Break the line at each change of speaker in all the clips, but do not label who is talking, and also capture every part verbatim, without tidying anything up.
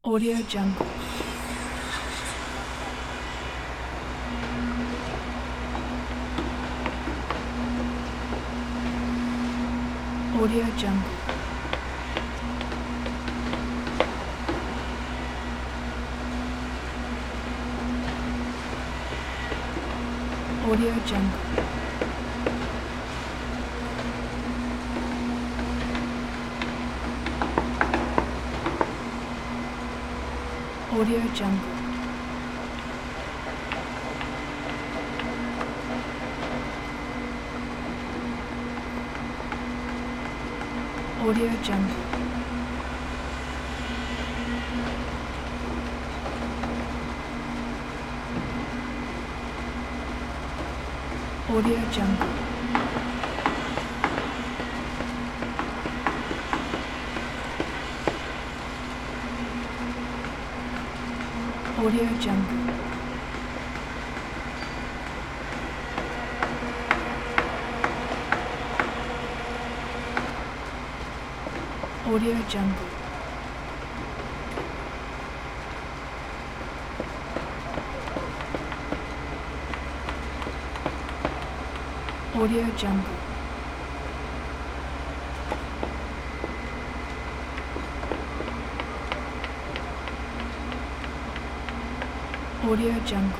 Audio Jungle. Audio Jungle. Audio Jungle. Audio Jungle. Audio Jungle. Audio Jungle. Audio Jungle. Audio Jungle. Audio Jungle. Audio Jungle.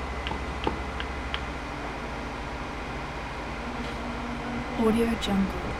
Audio Jungle.